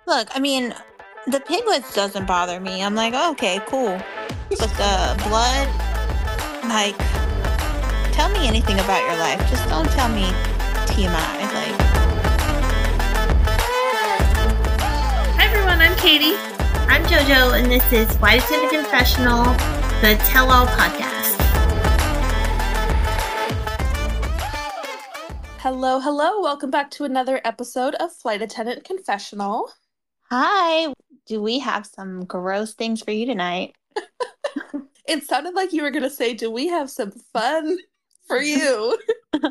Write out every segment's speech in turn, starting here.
Look, I mean, the piglets doesn't bother me. I'm like, okay, cool. But the blood, like, tell me anything about your life. Just don't tell me TMI. Like, Hi everyone, I'm Katie. I'm JoJo, and this is Flight Attendant Confessional, the Tell All podcast. Hello, hello. Welcome back to another episode of Flight Attendant Confessional. hi, do we have some gross things for you tonight? It sounded like you were going to say, do we have some fun for you?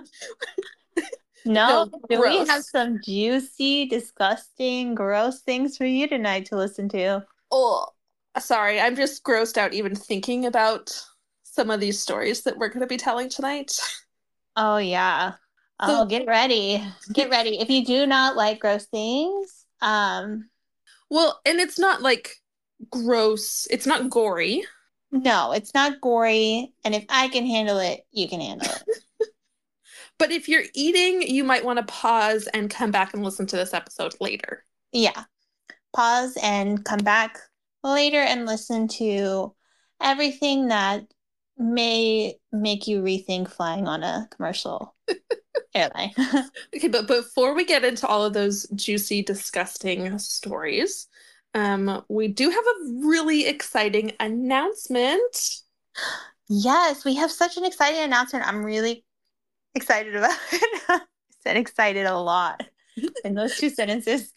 No, do we gross. have some juicy, disgusting, gross things for you tonight to listen to? Oh, sorry. I'm just grossed out even thinking about some of these stories that we're going to be telling tonight. Oh, yeah. So- Oh, get ready. Get ready. If you do not like gross things, Well, and it's not like gross. It's not gory. no, it's not gory. And if I can handle it, you can handle it. But if you're eating, you might want to pause and come back and listen to this episode later. Yeah. Pause and come back later and listen to everything that may make you rethink flying on a commercial airline. Okay, but before we get into all of those juicy, disgusting stories, we do have a really exciting announcement. Yes, we have such an exciting announcement. I'm really excited about it. I said excited a lot in those two sentences.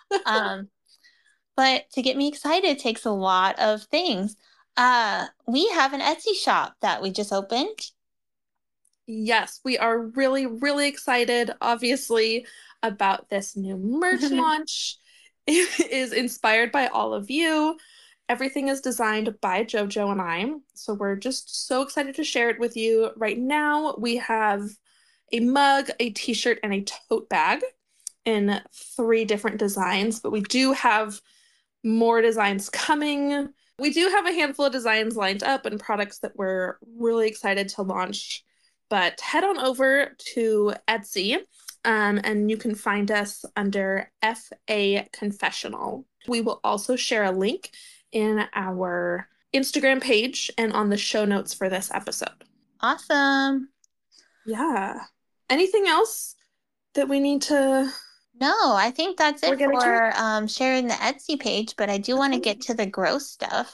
But to get me excited takes a lot of things. We have an Etsy shop that we just opened. Yes, we are really, really excited, obviously, about this new merch launch. It is inspired by all of you. Everything is designed by JoJo and I. So we're just so excited to share it with you. Right now, we have a mug, a t-shirt, and a tote bag in 3 different designs, but we do have more designs coming. We do have a handful of designs lined up and products that we're really excited to launch. But head on over to Etsy, and you can find us under FA Confessional. We will also share a link in our Instagram page and on the show notes for this episode. Awesome. Yeah. Anything else that we need to... No, I think that's We're it getting for sharing the Etsy page, but I do want to get to the gross stuff.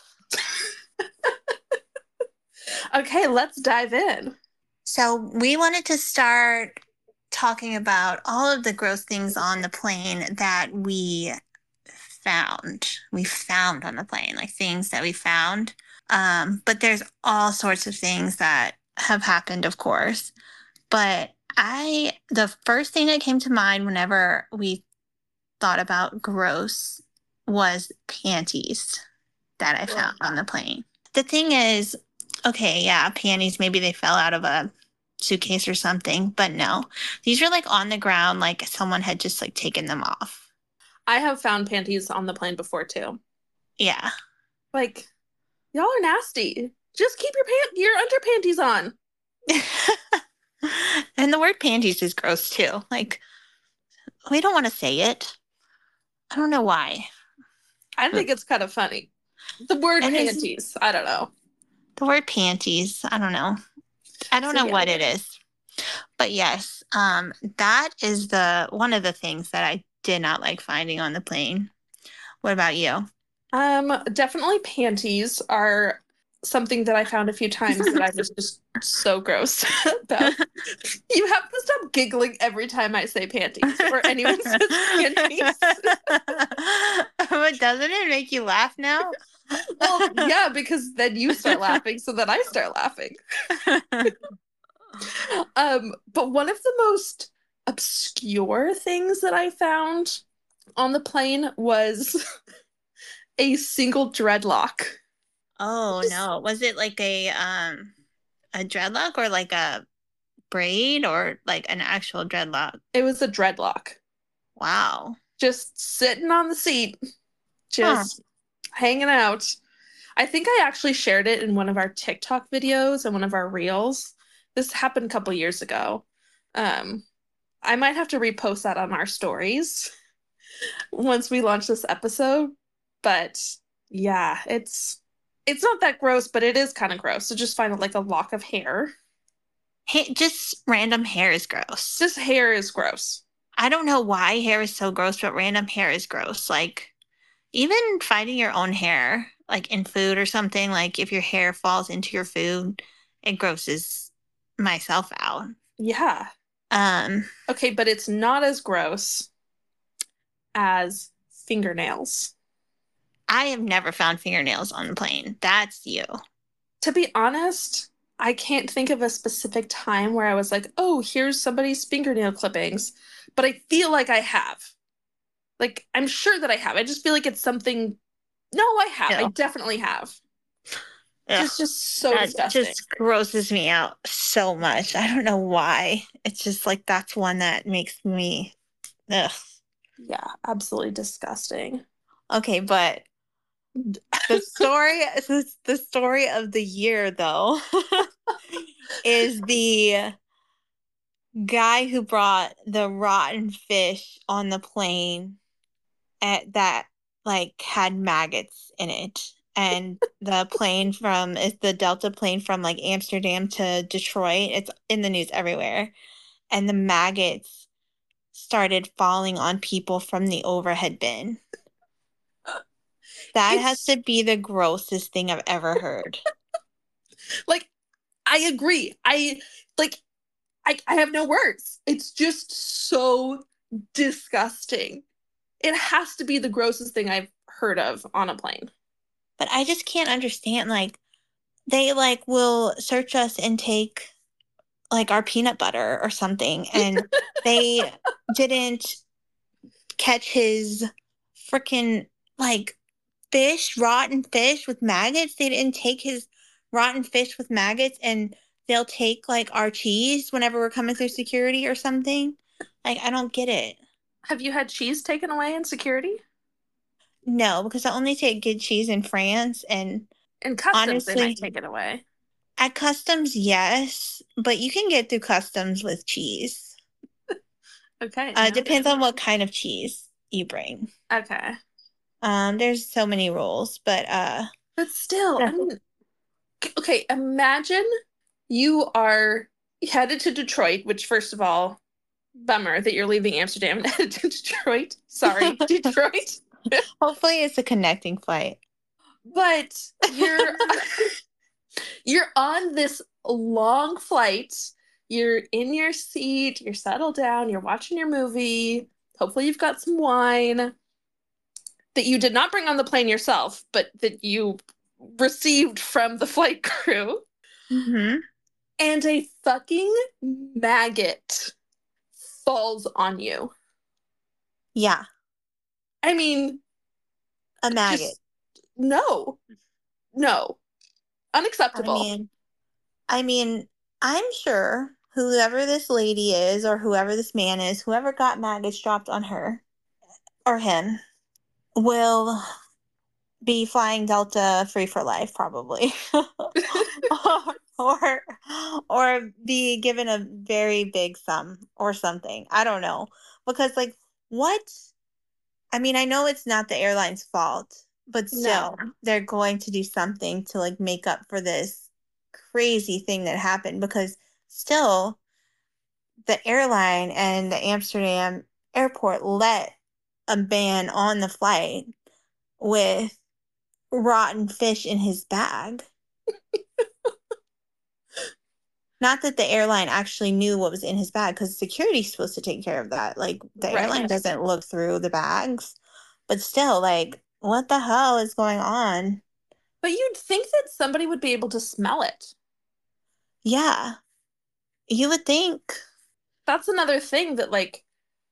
Okay, let's dive in. So we wanted to start talking about all of the gross things on the plane that we found. We found on the plane, like things that we found. But there's all sorts of things that have happened, of course. But the first thing that came to mind whenever we thought about gross was panties that I found on the plane. The thing is, okay, yeah, panties, maybe they fell out of a suitcase or something, but no. These are like on the ground, like someone had just like taken them off. I have found panties on the plane before too. Yeah. Like, y'all are nasty. Just keep your underpanties on. And the word panties is gross too. Like, we don't want to say it. I don't know why. I think it's kind of funny. The word It is- panties, I don't know. The word panties, I don't know. I don't know what it is. But yes, that is one of the things that I did not like finding on the plane. What about you? Definitely panties are something that I found a few times that I was just so gross about. You have to stop giggling every time I say panties or anyone says panties. But doesn't it make you laugh now? Well, yeah, because then you start laughing, so then I start laughing. But one of the most obscure things that I found on the plane was a single dreadlock. Oh no. Was it like a dreadlock or like a braid or like an actual dreadlock? It was a dreadlock. Wow. Just sitting on the seat, just hanging out. I think I actually shared it in one of our TikTok videos and one of our reels. This happened a couple years ago. I might have to repost that on our stories. once we launch this episode. But yeah, it's not that gross, but it is kind of gross. So just find like a lock of hair. Hey, just random hair is gross. Just hair is gross. I don't know why hair is so gross, but random hair is gross. Like, even finding your own hair, like in food or something, like if your hair falls into your food, it grosses myself out. Yeah. Um, Okay, but it's not as gross as fingernails. I have never found fingernails on the plane. That's you. To be honest, I can't think of a specific time where I was like, oh, here's somebody's fingernail clippings, but I feel like I have. Like, I'm sure that I have. I just feel like it's something. No, I have. I Ew. definitely have. Ugh, It's just so that disgusting. just grosses me out so much. I don't know why. It's just like that's one that makes me ugh. Yeah, absolutely disgusting. Okay, but the story of the year though is the guy who brought the rotten fish on the plane that like had maggots in it. And the plane from is the Delta plane from like Amsterdam to Detroit. It's in the news everywhere. And the maggots started falling on people from the overhead bin. That has to be the grossest thing I've ever heard. Like, I agree. I have no words. It's just so disgusting. It has to be the grossest thing I've heard of on a plane. But I just can't understand. Like, they like will search us and take like our peanut butter or something, and they didn't catch his freaking like rotten fish with maggots. They didn't take his rotten fish with maggots, and they'll take like our cheese whenever we're coming through security or something. Like, I don't get it. Have you had cheese taken away in security? No, because I only take good cheese in France, and In customs, they might honestly, take it away. at customs, yes, but you can get through customs with cheese. Okay. Depends on what kind of cheese you bring. Okay. There's so many rules, but But still, yeah. I mean, okay, imagine you are headed to Detroit, which, first of all, bummer that you're leaving Amsterdam and headed to Detroit. Sorry, Detroit. Hopefully it's a connecting flight. But you're on this long flight. You're in your seat, you're settled down, you're watching your movie. Hopefully you've got some wine that you did not bring on the plane yourself, but that you received from the flight crew. Mm-hmm. And a fucking maggot falls on you. Yeah, I mean, a maggot. just no. No. Unacceptable. I mean, I'm sure whoever this lady is or whoever this man is, whoever got maggots dropped on her or him, will be flying Delta free for life, probably. or or be given a very big sum or something. I don't know. Because like what? I mean, I know it's not the airline's fault, but still, No. they're going to do something to like make up for this crazy thing that happened because still the airline and the Amsterdam airport let a man on the flight with rotten fish in his bag. Not that the airline actually knew what was in his bag because security's supposed to take care of that. Like the airline doesn't look through the bags. But still, like, what the hell is going on? But you'd think that somebody would be able to smell it. Yeah. You would think. That's another thing that like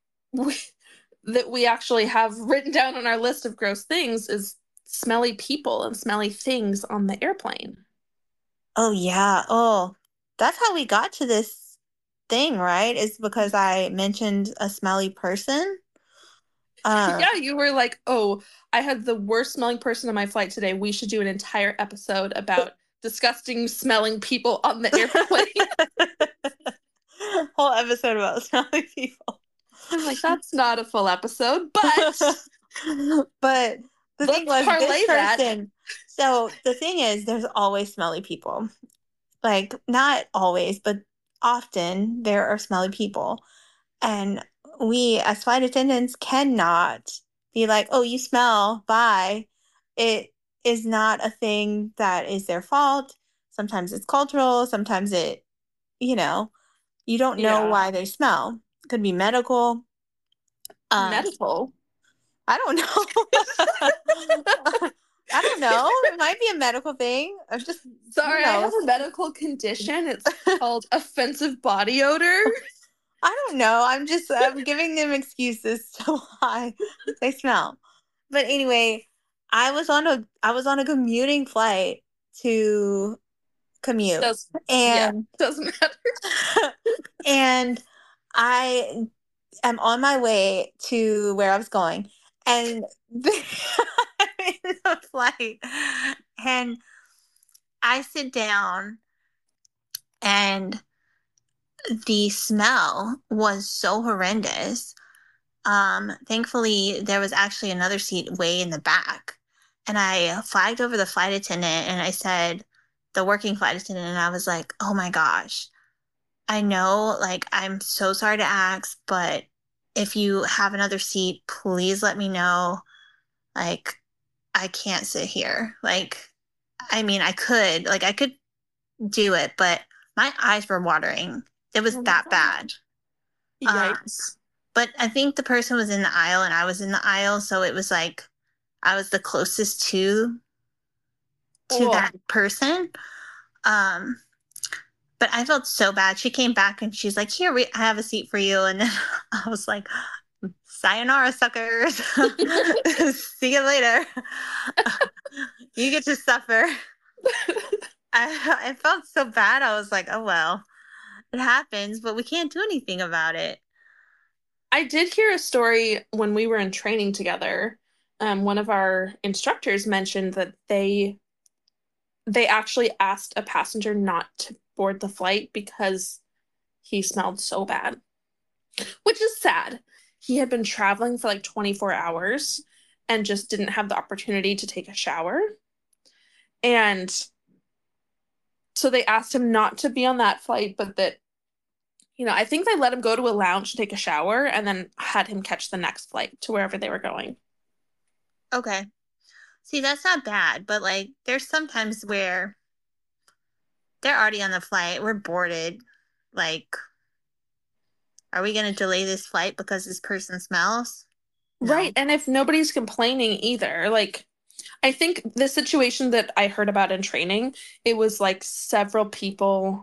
we actually have written down on our list of gross things is smelly people and smelly things on the airplane. Oh, yeah. Oh, that's how we got to this thing, right? Is because I mentioned a smelly person. Yeah, you were like, "Oh, I had the worst smelling person on my flight today. We should do an entire episode about disgusting smelling people on the airplane." Whole episode about smelly people. I'm like, that's not a full episode, but But the thing was, parlay this that. person. So the thing is, there's always smelly people. Like, not always, but often there are smelly people. And we, as flight attendants, cannot be like, oh, you smell, bye. It is not a thing that is their fault. Sometimes it's cultural. Sometimes it, you know, you don't know why they smell. Could be medical. Medical? I don't know. I don't know. It might be a medical thing. I'm just sorry. I have a medical condition. It's called offensive body odor. I don't know. I'm giving them excuses to why they smell. But anyway, I was on a commuting flight to commute. Doesn't matter. And I am on my way to where I was going, and I'm in the flight, and I sit down, and the smell was so horrendous. Thankfully, there was actually another seat way in the back. And I flagged over the flight attendant and I said, the working flight attendant, and I was like, oh my gosh, I know, like, I'm so sorry to ask, but if you have another seat, please let me know. Like, I can't sit here. Like, I mean, I could do it, but my eyes were watering. It was that bad. Yikes. But I think the person was in the aisle and I was in the aisle, so it was like I was the closest to that person. But I felt so bad. She came back and she's like, "Here, I have a seat for you." And then I was like, "Sayonara, suckers. See you later. You get to suffer." I felt so bad. I was like, "Oh well, it happens, but we can't do anything about it." I did hear a story when we were in training together. One of our instructors mentioned that they actually asked a passenger not to board the flight because he smelled so bad, which is sad. He had been traveling for like 24 hours and just didn't have the opportunity to take a shower. And so they asked him not to be on that flight, but that, I think they let him go to a lounge to take a shower and then had him catch the next flight to wherever they were going. Okay. See, that's not bad, but like there's sometimes where they're already on the flight, we're boarded. Like, are we going to delay this flight because this person smells? No. Right. And if nobody's complaining either, like, I think the situation that I heard about in training, it was like several people.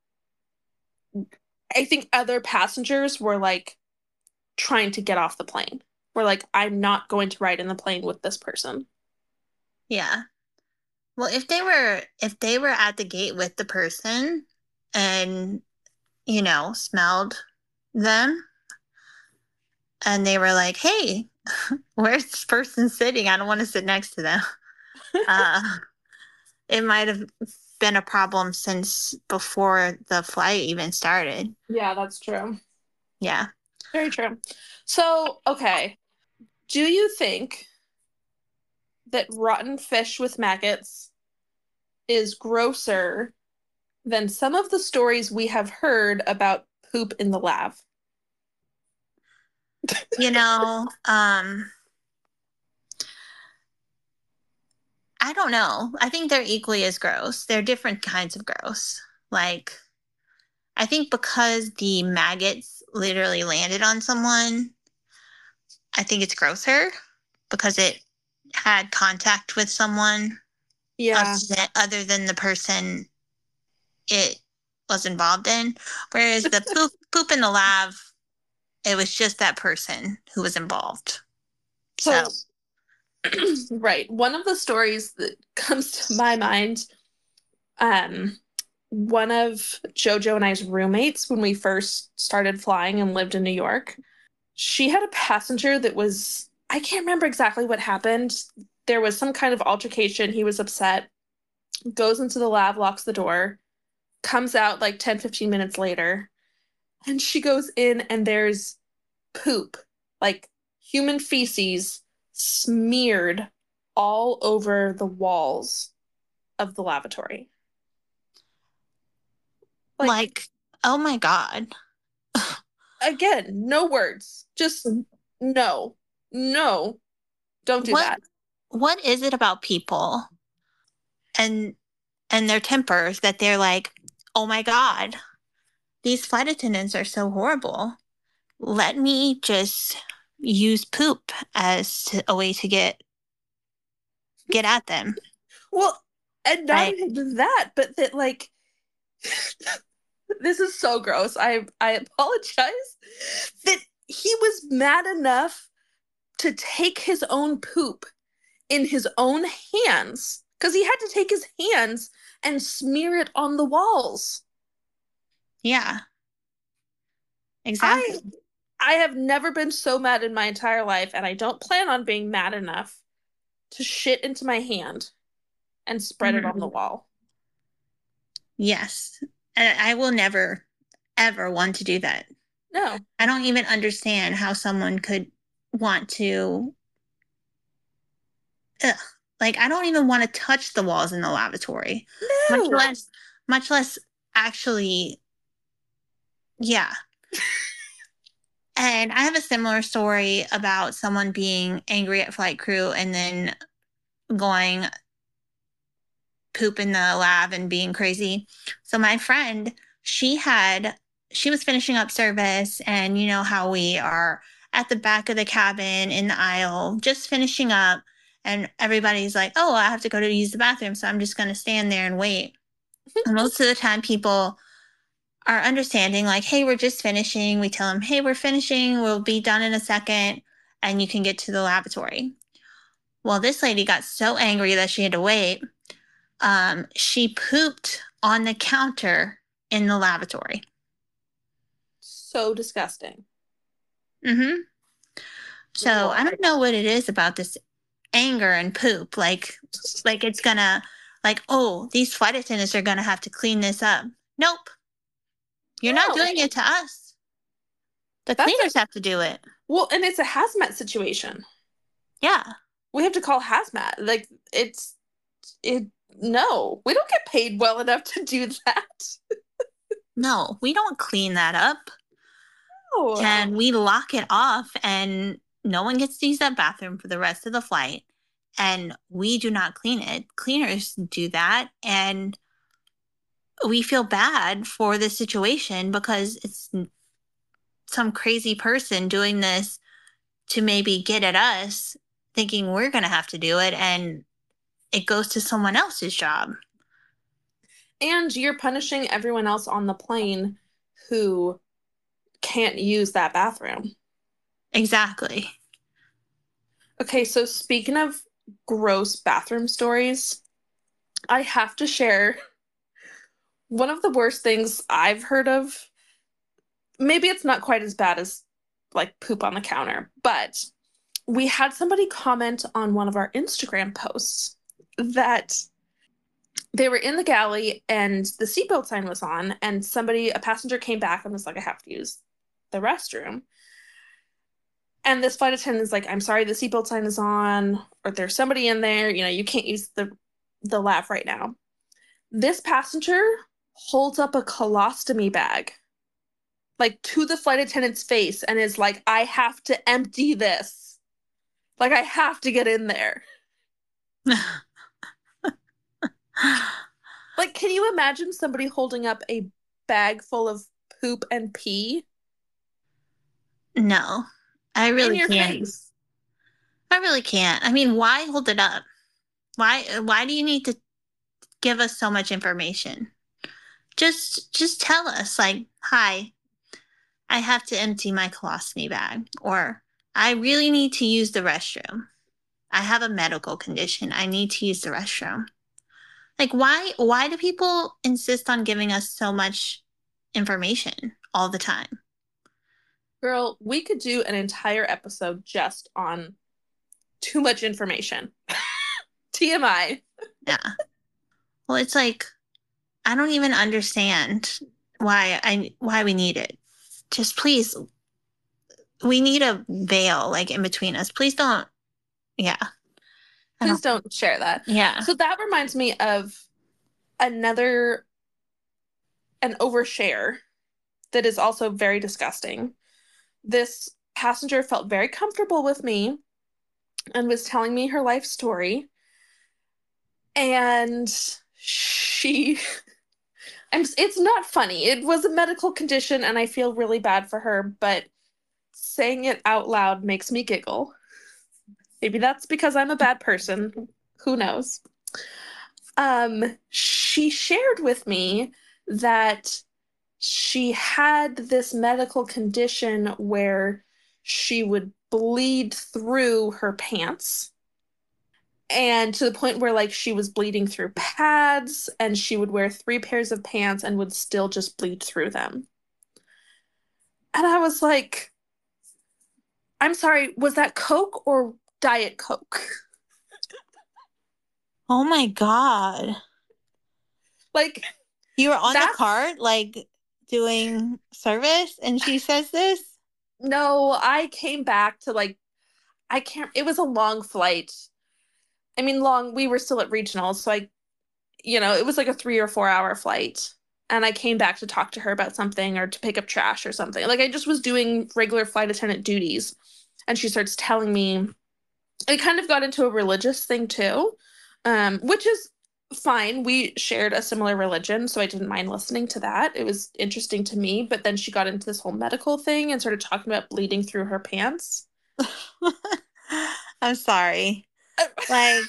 I think other passengers were like trying to get off the plane. We're like, I'm not going to ride in the plane with this person. Yeah. Well, if they were at the gate with the person and, smelled them and they were like, "Hey, where's this person sitting? I don't want to sit next to them." It might have been a problem since before the flight even started. Yeah, that's true. Yeah. Very true. So, okay. Do you think that rotten fish with maggots is grosser than some of the stories we have heard about poop in the lab? I don't know. I think they're equally as gross. They're different kinds of gross. Like, I think because the maggots literally landed on someone, I think it's grosser because it had contact with someone. Yeah. Other than the person it was involved in. Whereas the poop in the lab, it was just that person who was involved. So. Right. One of the stories that comes to my mind, one of JoJo and I's roommates when we first started flying and lived in New York, she had a passenger that was, I can't remember exactly what happened. There was some kind of altercation. He was upset, goes into the lab, locks the door, comes out like 10, 15 minutes later, and she goes in and there's poop, like human feces, smeared all over the walls of the lavatory. Like, oh my God. Again, no words. Just no. No. Don't do that. What is it about people and their tempers that they're like, oh my God, these flight attendants are so horrible. Let me just use poop as a way to get at them. Well, and not even that, but that like this is so gross. I apologize that he was mad enough to take his own poop in his own hands because he had to take his hands and smear it on the walls. Yeah. Exactly. I have never been so mad in my entire life, and I don't plan on being mad enough to shit into my hand and spread it on the wall. Yes. And I will never, ever want to do that. No. I don't even understand how someone could want to. Like, I don't even want to touch the walls in the lavatory. No. Much less actually. Yeah. And I have a similar story about someone being angry at flight crew and then going poop in the lab and being crazy. So my friend, she was finishing up service, and you know how we are at the back of the cabin in the aisle, just finishing up, and everybody's like, oh, I have to go to use the bathroom, so I'm just going to stand there and wait. And most of the time people are understanding, like, hey, we're just finishing. We tell them, hey, we're finishing. We'll be done in a second, and you can get to the lavatory. Well, this lady got so angry that she had to wait. She pooped on the counter in the lavatory. So disgusting. Mm-hmm. So I don't know what it is about this anger and poop. Like it's gonna, like, oh, these flight attendants are gonna have to clean this up. Nope. You're not doing it to us. The cleaners have to do it. Well, and it's a hazmat situation. Yeah. We have to call hazmat. Like, no, we don't get paid well enough to do that. No, we don't clean that up. No. And we lock it off, and no one gets to use that bathroom for the rest of the flight. And we do not clean it. Cleaners do that. And we feel bad for the situation because it's some crazy person doing this to maybe get at us, thinking we're going to have to do it. And it goes to someone else's job. And you're punishing everyone else on the plane who can't use that bathroom. Exactly. Okay, so speaking of gross bathroom stories, I have to share one of the worst things I've heard of. Maybe it's not quite as bad as like poop on the counter, but we had somebody comment on one of our Instagram posts that they were in the galley and the seatbelt sign was on, and a passenger came back and was like, I have to use the restroom. And this flight attendant is like, I'm sorry, the seatbelt sign is on, or there's somebody in there, you can't use the lav right now. This passenger holds up a colostomy bag, like, to the flight attendant's face and is like, I have to empty this. Like, I have to get in there. Like, can you imagine somebody holding up a bag full of poop and pee? No, I really can't. Face. I really can't. I mean, why hold it up? Why do you need to give us so much information? Just tell us, like, hi, I have to empty my colostomy bag, or I really need to use the restroom. I have a medical condition. I need to use the restroom. Like, why do people insist on giving us so much information all the time? Girl, we could do an entire episode just on too much information. TMI. Yeah. Well, it's like, I don't even understand why we need it. Just please we need a veil like in between us. Please don't. Yeah. Please don't share that. Yeah. So that reminds me of an overshare that is also very disgusting. This passenger felt very comfortable with me and was telling me her life story. And it's not funny. It was a medical condition and I feel really bad for her, but saying it out loud makes me giggle. Maybe that's because I'm a bad person. Who knows? She shared with me that she had this medical condition where she would bleed through her pants, and to the point where like she was bleeding through pads, and she would wear 3 pairs of pants and would still just bleed through them. And I was like, I'm sorry, was that Coke or Diet Coke? Oh my God. Like, you were on the cart, like doing service, and she says this? No, I came back to like, it was a long flight. I mean, we were still at regionals, so it was like a 3 or 4 hour flight. And I came back to talk to her about something or to pick up trash or something. Like I just was doing regular flight attendant duties. And she starts telling me, it kind of got into a religious thing too, which is fine. We shared a similar religion, so I didn't mind listening to that. It was interesting to me. But then she got into this whole medical thing and started talking about bleeding through her pants. I'm sorry. Like,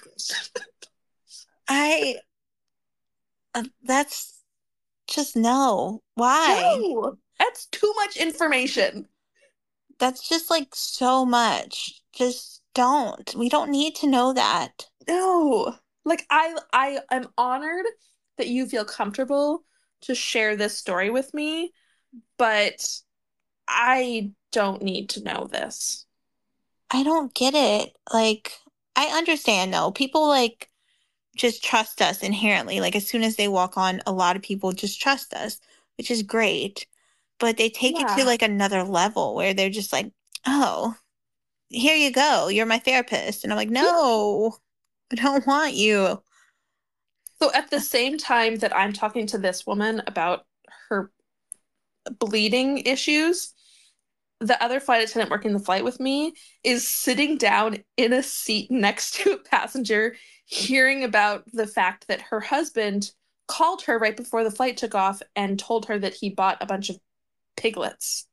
that's just no. Why? No, that's too much information. That's just like so much. Just don't. We don't need to know that. No. Like I am honored that you feel comfortable to share this story with me, but I don't need to know this. I don't get it. Like, I understand though. People like just trust us inherently. Like as soon as they walk on, a lot of people just trust us, which is great. But they take it to like another level where they're just like, oh, here you go. You're my therapist. And I'm like, no, I don't want you. So at the same time that I'm talking to this woman about her bleeding issues, the other flight attendant working the flight with me is sitting down in a seat next to a passenger, hearing about the fact that her husband called her right before the flight took off and told her that he bought a bunch of piglets.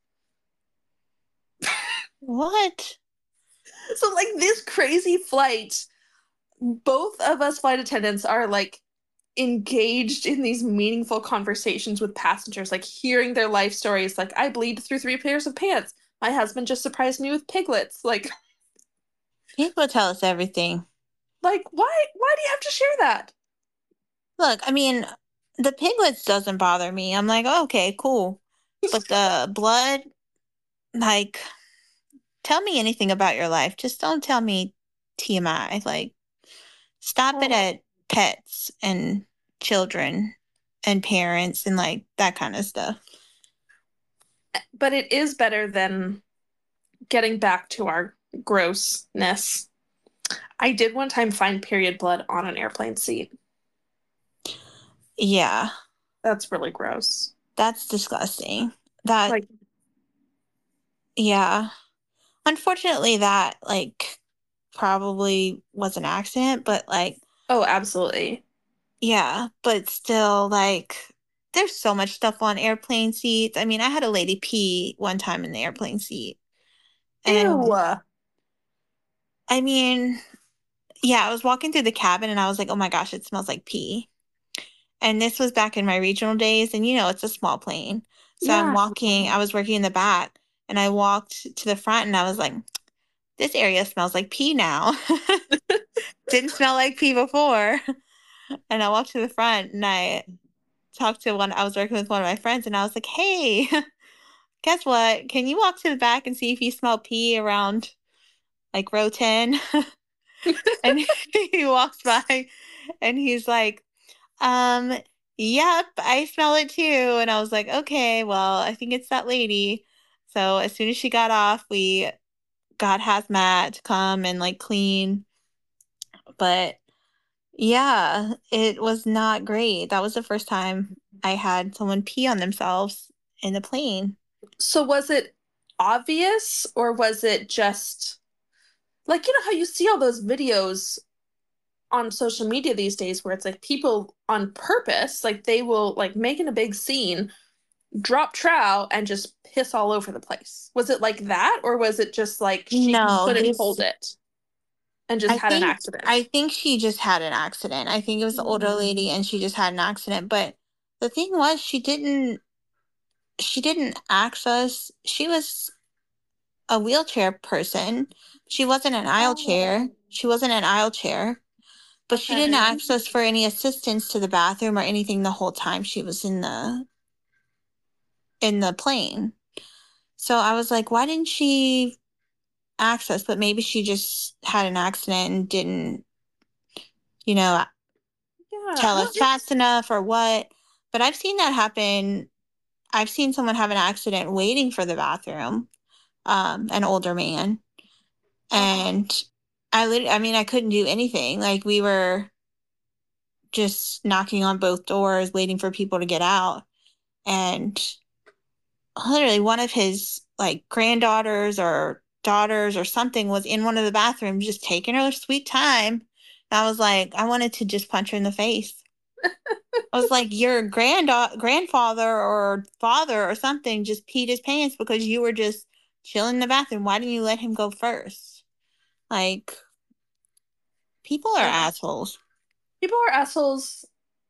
What? So, like, this crazy flight, both of us flight attendants are like engaged in these meaningful conversations with passengers, like hearing their life stories. Like, I bleed through 3 pairs of pants. My husband just surprised me with piglets. Like, people tell us everything. Like, why do you have to share that? Look, I mean, the piglets doesn't bother me. I'm like, oh, okay, cool. But the blood, like, tell me anything about your life. Just don't tell me TMI. Like, stop it at pets and children and parents and like that kind of stuff. But it is better than getting back to our grossness. I did one time find period blood on an airplane seat. Yeah. That's really gross. That's disgusting. Yeah. Unfortunately, that like probably was an accident, but like, oh, absolutely. Yeah, but still, like, there's so much stuff on airplane seats. I mean, I had a lady pee one time in the airplane seat. And Ew. I mean, yeah, I was walking through the cabin and I was like, oh my gosh, it smells like pee. And this was back in my regional days, and it's a small plane. So I was working in the back, and I walked to the front and I was like, this area smells like pee now. Didn't smell like pee before. And I walked to the front and I was working with one of my friends and I was like, hey, guess what? Can you walk to the back and see if you smell pee around like row 10? And he walks by and he's like, yep, I smell it too. And I was like, okay, well, I think it's that lady. So as soon as she got off, we got hazmat to come and like clean. But yeah, it was not great. That was the first time I had someone pee on themselves in the plane. So was it obvious or was it just like, you know how you see all those videos on social media these days where it's like people on purpose, like they will like making a big scene, drop trow and just piss all over the place. Was it like that or was it just like she No, couldn't hold it and just had an accident? I think she just had an accident. I think it was the older lady and she just had an accident. But the thing was she didn't access, she was a wheelchair person. She wasn't an aisle chair. She wasn't an aisle chair. But she didn't access for any assistance to the bathroom or anything the whole time she was in the plane. So I was like, why didn't she access? But maybe she just had an accident and didn't, you know, tell us fast enough or what. But I've seen that happen. I've seen someone have an accident waiting for the bathroom, an older man. And I mean, I couldn't do anything. Like we were just knocking on both doors, waiting for people to get out. And literally one of his like granddaughters or daughters or something was in one of the bathrooms just taking her sweet time. And I was like, I wanted to just punch her in the face. I was like, your grandfather or father or something just peed his pants because you were just chilling in the bathroom. Why didn't you let him go first? Like, people are assholes. People are assholes.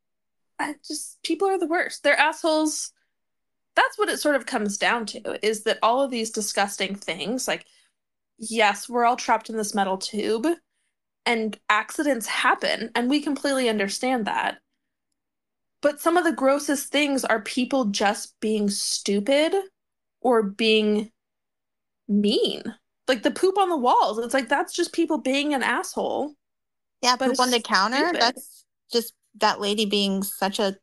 People are the worst. They're assholes. That's what it sort of comes down to, is that all of these disgusting things, like, yes, we're all trapped in this metal tube and accidents happen, and we completely understand that. But some of the grossest things are people just being stupid or being mean. Like the poop on the walls. It's like that's just people being an asshole. Yeah, poop on the counter. Stupid. That's just that lady being such a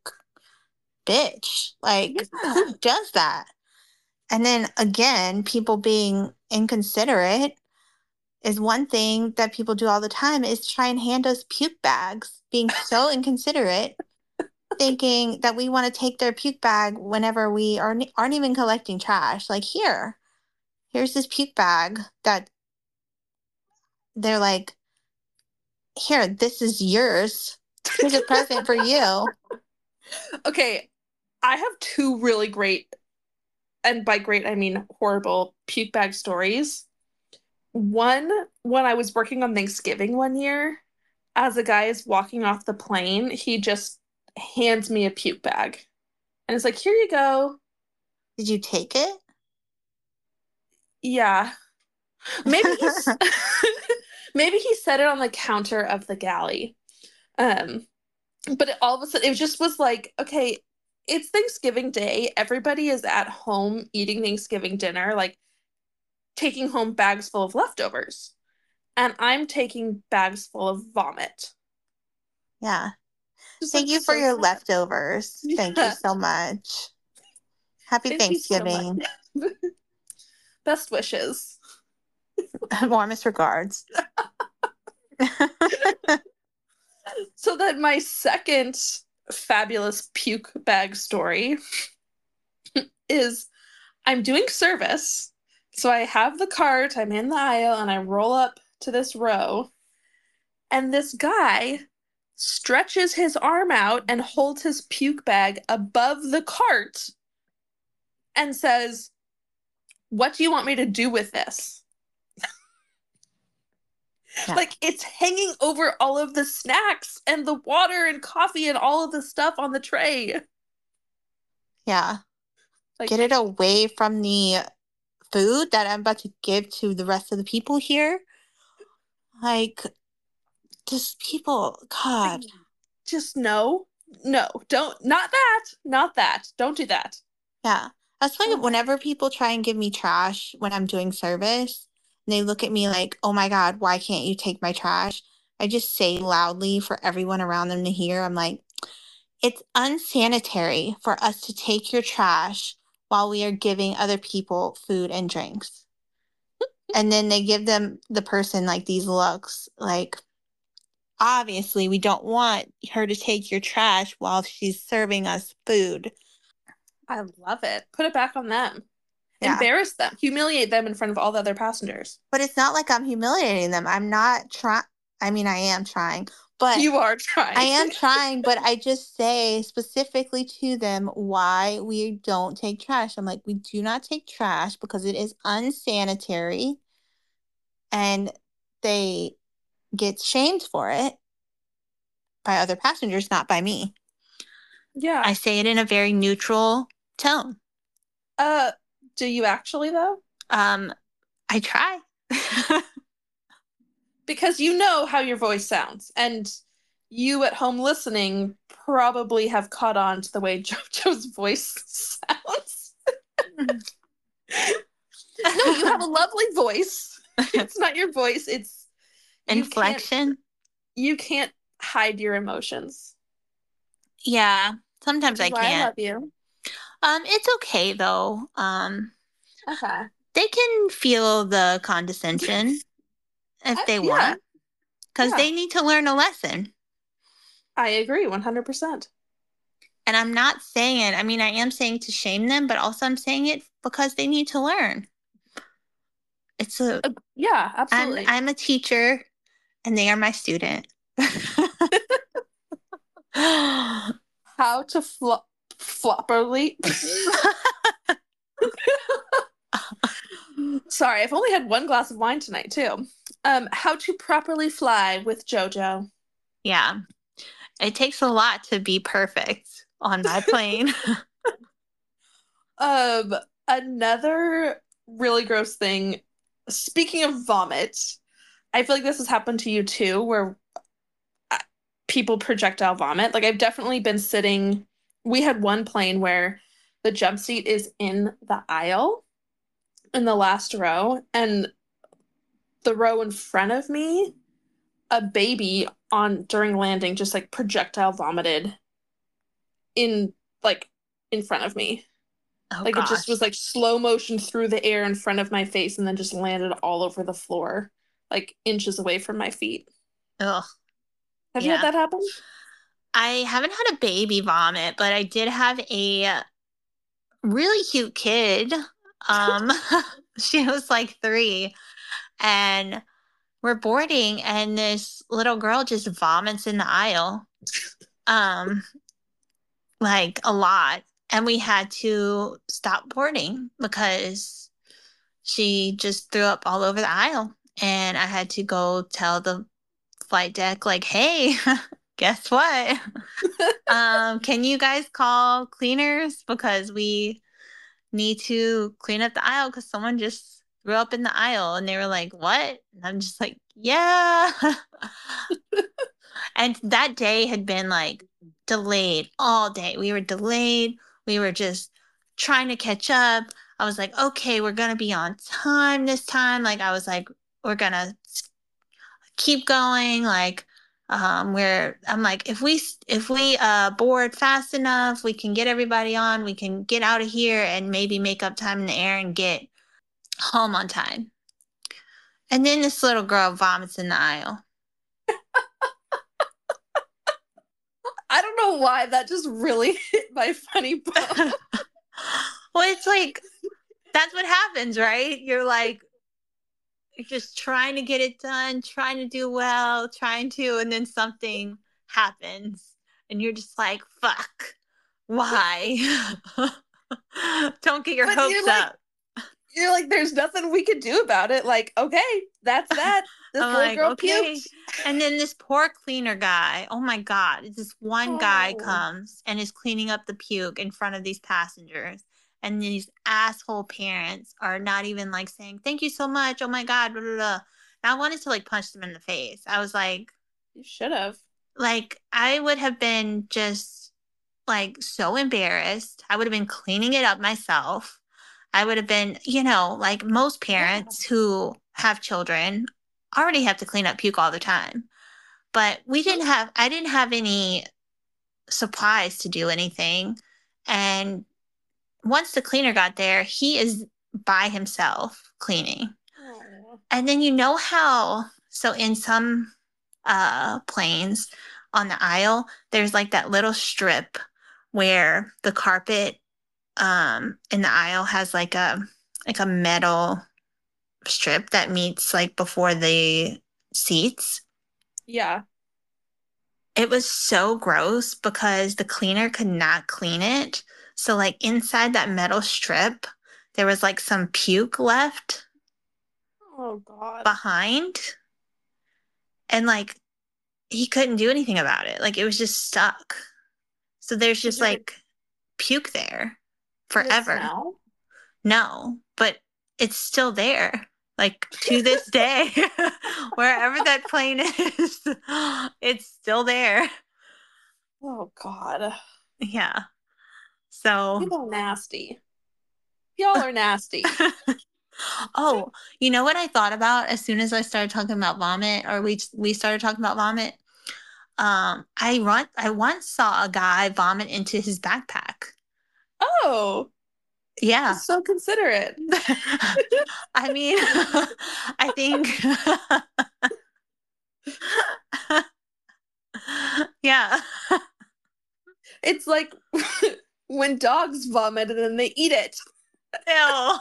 bitch. Like, who does that? And then again, people being inconsiderate is one thing that people do all the time, is try and hand us puke bags, being so inconsiderate, thinking that we want to take their puke bag whenever we aren't even collecting trash. Like, here's this puke bag that they're like, here, this is yours. Here's a present for you. Okay, I have two really great, and by great I mean horrible, puke bag stories. One, when I was working on Thanksgiving one year, as a guy is walking off the plane, he just hands me a puke bag. And it's like, here you go. Did you take it? Yeah. Maybe maybe he set it on the counter of the galley. But all of a sudden, it just was like, okay, it's Thanksgiving Day. Everybody is at home eating Thanksgiving dinner, like taking home bags full of leftovers. And I'm taking bags full of vomit. Yeah. Just Thank like, you for so your sad. leftovers. Thank you so much. Happy Thank you so Thanksgiving. much. Best wishes. Warmest regards. So then my second fabulous puke bag story is I'm doing service. So I have the cart, I'm in the aisle, and I roll up to this row. And this guy stretches his arm out and holds his puke bag above the cart and says, "What do you want me to do with this?" Yeah. Like, it's hanging over all of the snacks and the water and coffee and all of the stuff on the tray. Yeah. Like, get it away from the food that I'm about to give to the rest of the people here. Like, just people, God. Just no, don't, not that, don't do that. Yeah. That's why whenever people try and give me trash when I'm doing service, and they look at me like, oh my God, why can't you take my trash? I just say loudly for everyone around them to hear. I'm like, it's unsanitary for us to take your trash while we are giving other people food and drinks. And then they give the person like these looks, like, obviously we don't want her to take your trash while she's serving us food. I love it. Put it back on them. Yeah. Embarrass them. Humiliate them in front of all the other passengers. But it's not like I'm humiliating them. I'm not trying. I mean, I am trying, but You are trying. I am trying, but I just say specifically to them why we don't take trash. I'm like, we do not take trash because it is unsanitary, and they get shamed for it by other passengers, not by me. Yeah. I say it in a very neutral tone. Do you actually though? I try. Because you know how your voice sounds, and you at home listening probably have caught on to the way JoJo's voice sounds. No, you have a lovely voice. It's not your voice, it's inflection. You can't hide your emotions. Yeah, sometimes I can't. I love you. It's okay though. Okay. They can feel the condescension if they want, because they need to learn a lesson. I agree 100%. And I'm not saying it. I mean, I am saying to shame them, but also I'm saying it because they need to learn. It's a yeah, absolutely. I'm a teacher, and they are my student. How to flopperly. Sorry, I've only had one glass of wine tonight too. How to properly fly with JoJo. Yeah. It takes a lot to be perfect on my plane. Another really gross thing, speaking of vomit, I feel like this has happened to you too, where people projectile vomit. Like, I've definitely been sitting, we had one plane where the jump seat is in the aisle in the last row, and the row in front of me, a baby during landing just like projectile vomited in front of me. Oh, like, gosh. It just was like slow motion through the air in front of my face and then just landed all over the floor, like inches away from my feet. Ugh. Have you had that happen? I haven't had a baby vomit, but I did have a really cute kid. She was like 3, and we're boarding, and this little girl just vomits in the aisle, like a lot. And we had to stop boarding because she just threw up all over the aisle. And I had to go tell the flight deck, like, hey, guess what? Can you guys call cleaners? Because we need to clean up the aisle because someone just threw up in the aisle. And they were like, what? And I'm just like, yeah. And that day had been like delayed all day. We were delayed. We were just trying to catch up. I was like, okay, we're going to be on time this time. Like, I was like, we're going to keep going. Like, I'm like, if we board fast enough, we can get everybody on, we can get out of here and maybe make up time in the air and get home on time. And then this little girl vomits in the aisle. I don't know why that just really hit my funny bone. Well, it's like, that's what happens, right? You're like, you're just trying to get it done, trying to do well, and then something happens. And you're just like, fuck, why? Don't get your hopes up. You're like, there's nothing we could do about it. Like, okay, that's that. This little girl puked. And then this poor cleaner guy, oh my God, this one guy comes and is cleaning up the puke in front of these passengers. And these asshole parents are not even like saying, thank you so much. Oh my God, blah, blah, blah. And I wanted to like punch them in the face. I was like, you should have. Like, I would have been just like so embarrassed. I would have been cleaning it up myself. I would have been, like most parents who have children already have to clean up puke all the time. But I didn't have any supplies to do anything. And once the cleaner got there, he is by himself cleaning. Oh. And then you know how, so in some planes on the aisle, there's like that little strip where the carpet in the aisle has like a metal strip that meets like before the seats. Yeah. It was so gross because the cleaner could not clean it. So like inside that metal strip, there was like some puke left Oh God. behind. And like he couldn't do anything about it. Like it was just stuck. So there's just like puke there Did it forever. smell? No, but it's still there. Like to this day, wherever that plane is, it's still there. Oh God. Yeah. So, People are nasty. Y'all are nasty. oh, you know what I thought about as soon as I started talking about vomit, or we started talking about vomit? I once saw a guy vomit into his backpack. Oh, Yeah. so considerate. I mean, I think, yeah. It's like when dogs vomit and then they eat it. Ew.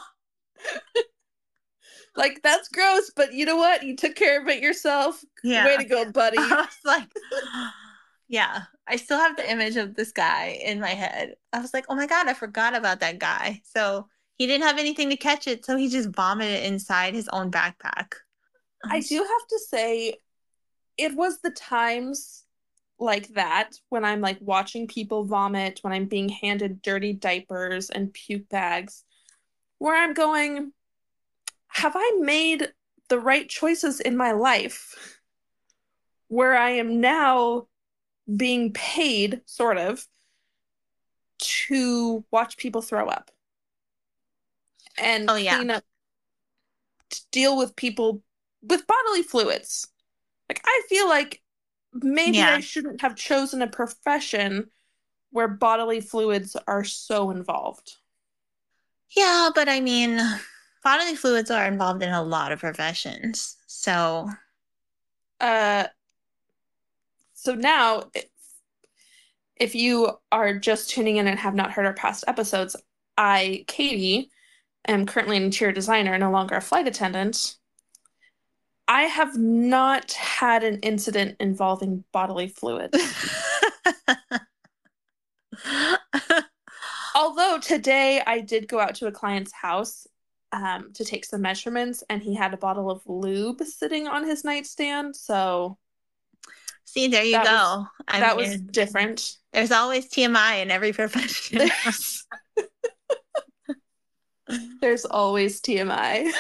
Like, that's gross, but you know what? You took care of it yourself. Yeah. Way to go, buddy. I was like, yeah, I still have the image of this guy in my head. I was like, oh my God, I forgot about that guy. So he didn't have anything to catch it, so he just vomited inside his own backpack. I do have to say, it was the times like that when I'm like watching people vomit, when I'm being handed dirty diapers and puke bags, where I'm going, have I made the right choices in my life where I am now being paid, sort of, to watch people throw up and clean up, to deal with people with bodily fluids? Like, I feel like maybe I shouldn't have chosen a profession where bodily fluids are so involved. Yeah, but I mean, bodily fluids are involved in a lot of professions. So now, if you are just tuning in and have not heard our past episodes, I, Katie, am currently an interior designer, no longer a flight attendant. I have not had an incident involving bodily fluids. Although today I did go out to a client's house to take some measurements, and he had a bottle of lube sitting on his nightstand. So, see, there you go. That was different. There's always TMI in every profession. There's always TMI.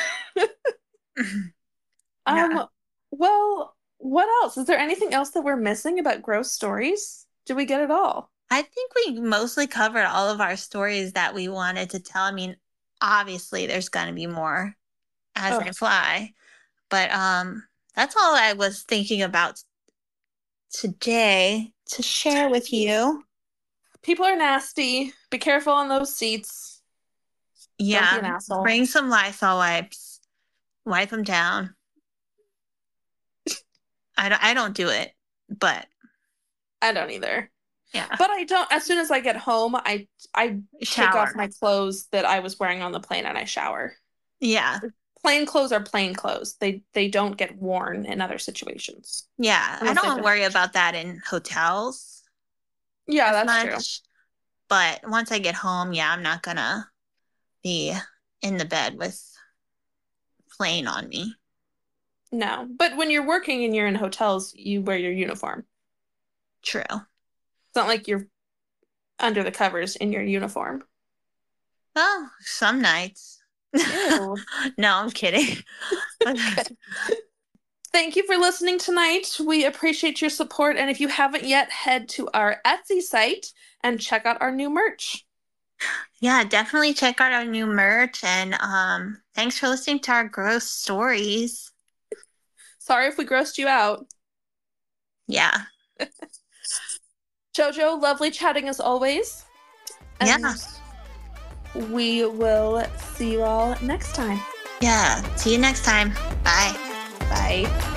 Yeah. Well, what else? Is there anything else that we're missing about gross stories? Did we get it all? I think we mostly covered all of our stories that we wanted to tell. I mean, obviously there's going to be more as I fly, but that's all I was thinking about today to share with you. People are nasty. Be careful on those seats. Yeah. Don't be an asshole. Bring some Lysol wipes. Wipe them down. I don't do it, but I don't either. Yeah. But I don't, as soon as I get home, I take off my clothes that I was wearing on the plane and I shower. Yeah. Plain clothes are plain clothes. They don't get worn in other situations. Yeah. I don't worry about that in hotels. Yeah, that's true. But once I get home, yeah, I'm not gonna be in the bed with plain on me. No. But when you're working and you're in hotels, you wear your uniform. True. It's not like you're under the covers in your uniform. Oh, some nights. Ew. No, I'm kidding. Thank you for listening tonight. We appreciate your support. And if you haven't yet, head to our Etsy site and check out our new merch. Yeah, definitely check out our new merch. And thanks for listening to our gross stories. Sorry if we grossed you out. Yeah. Jojo, lovely chatting as always. And we will see you all next time. Yeah. See you next time. Bye. Bye.